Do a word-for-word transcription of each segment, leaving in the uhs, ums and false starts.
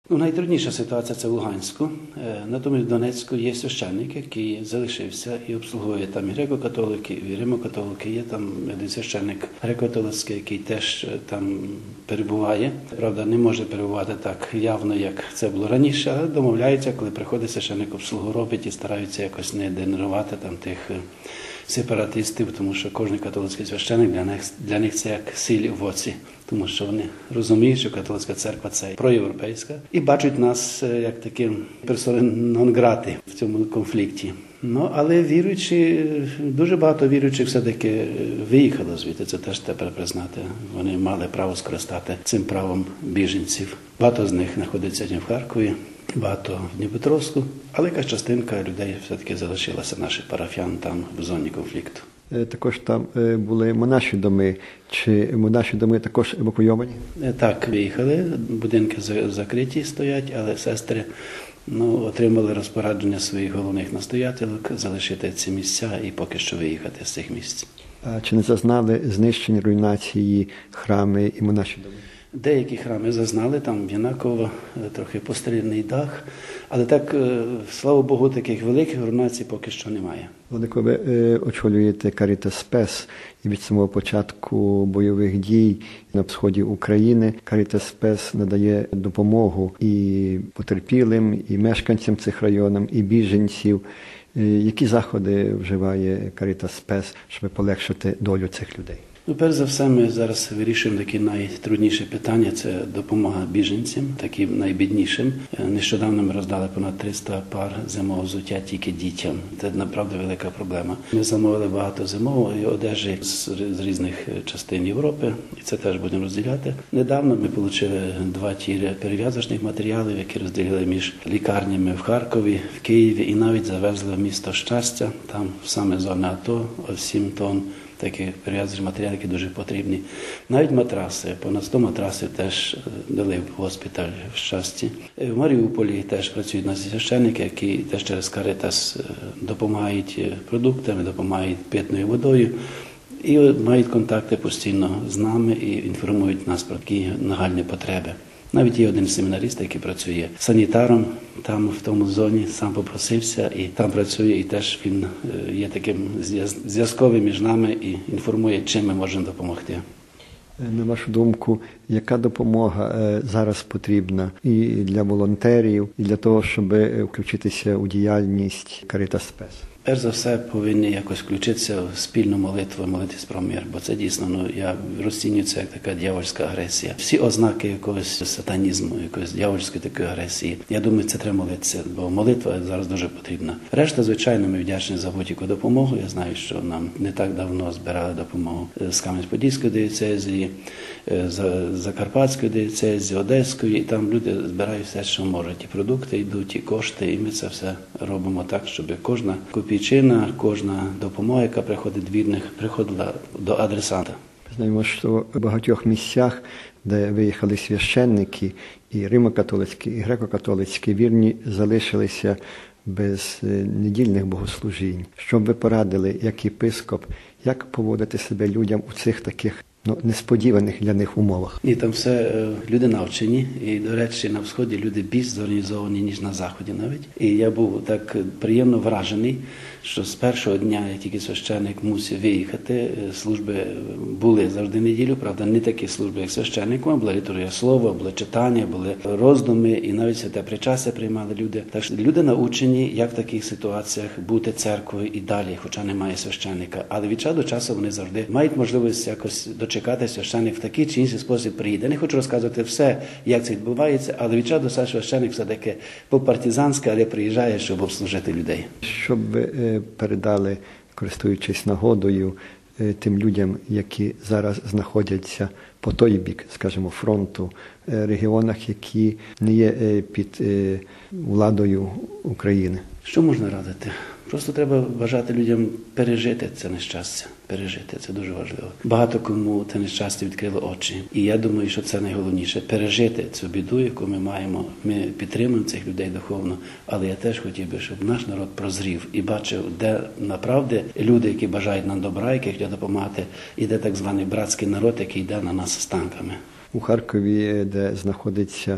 Ну, найтрудніша ситуація – це в Луганську. Натомість в Донецьку є священник, який залишився і обслуговує там і греко-католики, і римо-католики. Є там один священник греко-католицький, який теж там перебуває. Правда, не може перебувати так явно, як це було раніше, але домовляється, коли приходить священник, обслугу робить і стараються якось не денервувати там тих сепаратистів, тому що кожен католицький священник для них, для них це як сіль в оці, тому що вони розуміють, що католицька церква – це проєвропейська, і бачать нас як такі персони нон-грати в цьому конфлікті. Ну, але віруючі, дуже багато віруючих все-таки виїхало звідти, це теж тепер признати. Вони мали право скористати цим правом біженців. Багато з них знаходиться в Харкові, багато в Дніпропетровську, але якась частинка людей все-таки залишилася, наших парафіян там в зоні конфлікту. Також там були монаші доми. Чи монаші доми також евакуйовані? Так, виїхали, будинки закриті стоять, але сестри ну, отримали розпорядження своїх головних настоятелок залишити ці місця і поки що виїхати з цих місць. А чи не зазнали знищення, руйнації храми і монаші доми? Деякі храми зазнали, там в Янаково трохи постріляний дах, але так, слава Богу, таких великих руйнацій поки що немає. Владико, ви очолюєте Caritas Spes, і від самого початку бойових дій на сході України Caritas Spes надає допомогу і потерпілим, і мешканцям цих районів, і біженців. Які заходи вживає Caritas Spes, щоб полегшити долю цих людей? Ну, перш за все, ми зараз вирішуємо такі найтрудніші питання – це допомога біженцям, таким найбіднішим. Нещодавно ми роздали понад триста пар зимового взуття тільки дітям. Це, направду, велика проблема. Ми замовили багато зимової одежі з, з різних частин Європи, і це теж будемо розділяти. Недавно ми отримали два тіри перев'язочних матеріалів, які розділили між лікарнями в Харкові, в Києві і навіть завезли в місто Щастя, там саме зона АТО, сім тонн. Такі перев'язочні матеріали, які дуже потрібні. Навіть матраси, понад сто матрасів теж дали в госпіталь в Щасті. В Маріуполі теж працюють наші священники, які теж через Caritas допомагають продуктами, допомагають питною водою і мають контакти постійно з нами і інформують нас про такі нагальні потреби. Навіть є один семінарист, який працює санітаром там, в тому зоні, сам попросився і там працює, і теж він є таким зв'язковим між нами і інформує, чим ми можемо допомогти. На вашу думку, яка допомога зараз потрібна і для волонтерів, і для того, щоб включитися у діяльність Caritas Spes? Перш за все, повинні якось включитися в спільну молитву, молитись про мир, бо це дійсно, ну, я розцінюю це як така дьявольська агресія. Всі ознаки якогось сатанізму, якоїсь дьявольської такої агресії, я думаю, це треба молитися, бо молитва зараз дуже потрібна. Решта, звичайно, ми вдячні за будь-яку допомогу. Я знаю, що нам не так давно збирали допомогу з Кам'янець-Подільської диєцезії, з Закарпатської диєцезії, Одеської, і там люди збирають все, що можуть. І продукти йдуть, і кошти, і ми це все робимо так, щоб кожна копійчина, кожна допомога, яка приходить від них, приходила до адресата. Знаємо, що в багатьох місцях, де виїхали священники, і римо-католицькі, і греко-католицькі, вірні залишилися без недільних богослужінь. Що б ви порадили, як єпископ, як поводити себе людям у цих таких ну, несподіваних для них умовах? І там все люди навчені, і, до речі, на Сході люди більш зорганізовані, ніж на Заході навіть. І я був так приємно вражений, що з першого дня, як тільки священник мусив виїхати, служби були завжди неділю, правда, не такі служби, як священнику, була літургія слова, були читання, були роздуми, і навіть святе причастя приймали люди. Так що люди научені, як в таких ситуаціях бути церквою і далі, хоча немає священника. Але від часу до часу вони завжди мають можливість якось дочекати, священник в такий чи інший спосіб приїде. Я не хочу розказувати все, як це відбувається, але від часу до часу священник все-таки по-партизанськи, але приїжджає, щоб обслужити людей. Щоб ви передали, користуючись нагодою, тим людям, які зараз знаходяться по той бік, скажімо, фронту, регіонах, які не є під владою України? Що можна радити? Просто треба бажати людям пережити це нещастя. Пережити, це дуже важливо. Багато кому це нещастя відкрило очі. І я думаю, що це найголовніше. Пережити цю біду, яку ми маємо. Ми підтримуємо цих людей духовно, але я теж хотів би, щоб наш народ прозрів і бачив, де направді люди, які бажають нам добра, які хочуть допомагати, і де так званий братський народ, який йде на нас з танками. У Харкові, де знаходиться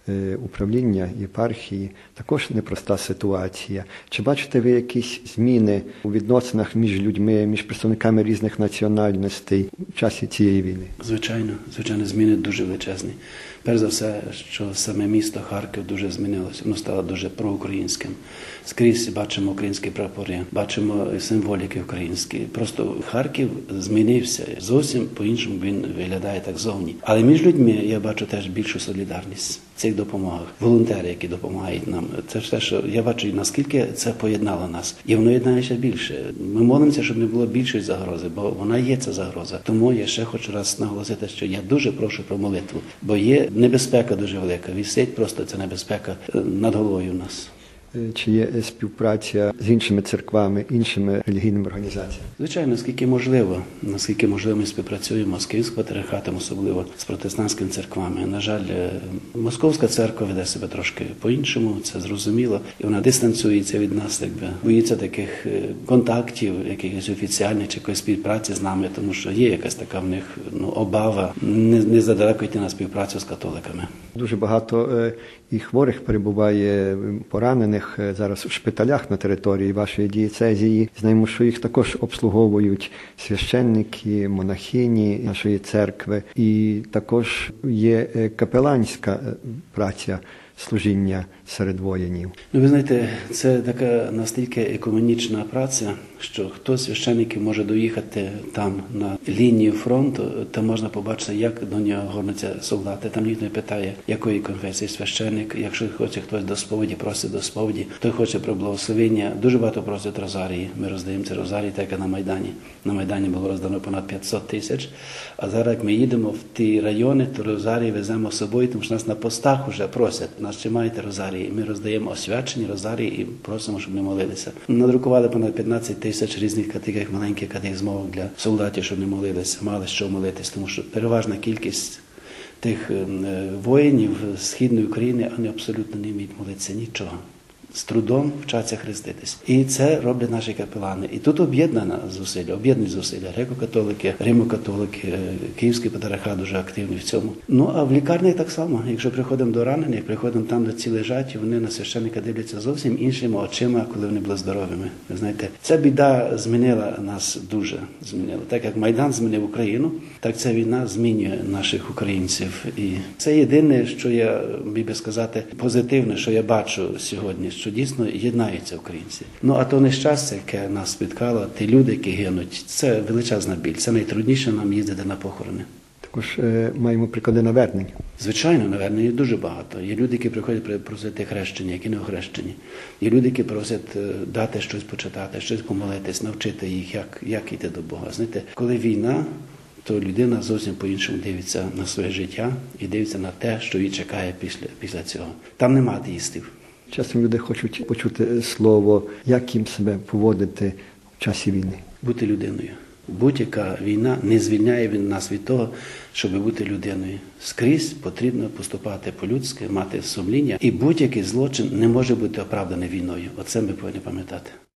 управління, єпархії, також непроста ситуація. Чи бачите ви якісь зміни у відносинах між людьми, між представниками різних національностей в часі цієї війни? Звичайно, звичайно, зміни дуже величезні. Перш за все, що саме місто Харків дуже змінилося, воно стало дуже проукраїнським. Скрізь бачимо українські прапори, бачимо символіки українські. Просто Харків змінився, зовсім по-іншому він виглядає так зовні. Але між людьми я бачу теж більшу солідарність в цих допомогах. Волонтери, які допомагають нам. Це ж те, що я бачу, наскільки це поєднало нас. І воно єднає ще більше. Ми молимося, щоб не було більшої загрози, бо вона є, ця загроза. Тому я ще хочу раз наголосити, що я дуже прошу про молитву, бо є небезпека дуже велика. Висить просто ця небезпека над головою у нас. Чи є співпраця з іншими церквами, іншими релігійними організаціями? Звичайно, наскільки можливо, наскільки можливо ми співпрацюємо з Київським патріархатом, особливо з протестантськими церквами. На жаль, Московська церква веде себе трошки по-іншому, це зрозуміло, і вона дистанціюється від нас, якби боїться таких контактів, якихось офіціальних чи якоїсь співпраці з нами, тому що є якась така в них ну, обава не, не задалеко йти на співпрацю з католиками. Дуже багато і хворих перебуває, поранених зараз у шпиталях на території вашої дієцезії. Знаємо, що їх також обслуговують священники, монахині нашої церкви. І також є капеланська праця, служіння серед воїнів. Ну, ви знаєте, це така настільки екуменічна праця, що хтось священників може доїхати там на лінію фронту, там можна побачити, як до нього горнуться солдати. Там ніхто не питає, якої конфесії священник. Якщо хоче хтось до сповіді, просить до сповіді, хто хоче про благословення. Дуже багато просять розарії. Ми роздаємо ці розарії, так як на Майдані. На Майдані було роздано понад п'ятсот тисяч. А зараз, як ми їдемо в ті райони, то розарії веземо з собою, тому що нас на постах вже просять, нас чи маєте розарії. Ми роздаємо освячені розарії і просимо, щоб ми молилися. Надрукували понад п'ятнадцять тисяч різних таких маленьких катехизмовок для солдатів, щоб не молилися, мали що молитись, тому що переважна кількість тих воїнів Східної України, вони абсолютно не вміють молитися нічого. З трудом вчаться хреститись. І це роблять наші капелани. І тут об'єднана зусилля, об'єднують зусилля. Греко-католики, римо-католики, Київський патріархат дуже активний в цьому. Ну, а в лікарні так само. Якщо приходимо до ранених, приходимо там, де ці лежать, і вони на священника дивляться зовсім іншими очима, коли вони були здоровими. Ви знаєте, ця біда змінила нас дуже. Змінила. Так як Майдан змінив Україну, так ця війна змінює наших українців. І це єдине, що я, міг би сказати, позитивне, що я бачу сьогодні, що дійсно єднаються українці. Ну, а то нещастя, яке нас спіткало, ті люди, які гинуть, це величезна біль. Це найтрудніше нам їздити на похорони. Також е, маємо приклади навернень. Звичайно, навернення дуже багато. Є люди, які приходять просити хрещення, які не охрещені. Є люди, які просять дати щось почитати, щось помолитись, навчити їх, як, як йти до Бога. Знаєте, коли війна, то людина зовсім по-іншому дивиться на своє життя і дивиться на те, що її чекає після, після цього. Там нема атеїстів. Часом люди хочуть почути слово, як їм себе поводити в часі війни. Бути людиною. Будь-яка війна не звільняє нас від того, щоб бути людиною. Скрізь потрібно поступати по-людськи, мати сумління. І будь-який злочин не може бути оправданий війною. Оце ми повинні пам'ятати.